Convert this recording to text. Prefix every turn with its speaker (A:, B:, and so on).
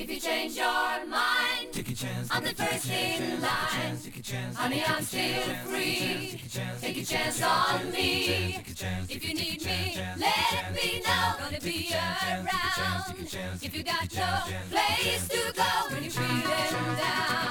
A: If you change your mind,
B: take a chance.
A: I'm the first in line. Honey, I'm still free. Take a chance on me. If you need me, let me know. Gonna be around. If you got no place to go when you're feeling down.